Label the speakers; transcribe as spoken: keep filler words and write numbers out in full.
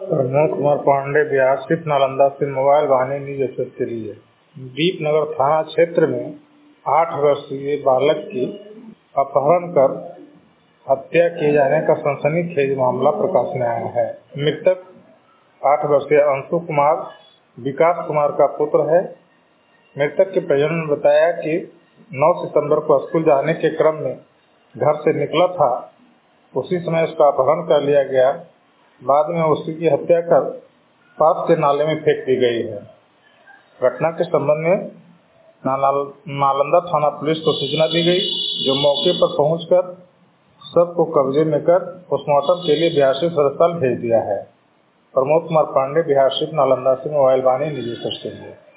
Speaker 1: प्रमोद कुमार पांडे बिहार स्थित नालंदा से मोबाइल वाहन निजी के लिए दीपनगर थाना क्षेत्र में आठ वर्षीय बालक की अपहरण कर हत्या किए जाने का सनसनीखेज मामला प्रकाश में आया है। मृतक आठ वर्षीय अंशु कुमार विकास कुमार का पुत्र है। मृतक के परिजनों ने बताया कि नौ सितंबर को स्कूल जाने के क्रम में घर से निकला था, उसी समय उसका अपहरण कर लिया गया। बाद में उसी की हत्या कर पास के नाले में फेंक दी गई है। घटना के संबंध में नालंदा थाना पुलिस को सूचना दी गई, जो मौके पर पहुंचकर सब को कब्जे में कर पोस्टमार्टम के लिए बिहार स्थित अस्पताल भेज दिया है। प्रमोद कुमार पांडे बिहार स्थित नालंदा से मोबाइल वाहन निजी के लिए।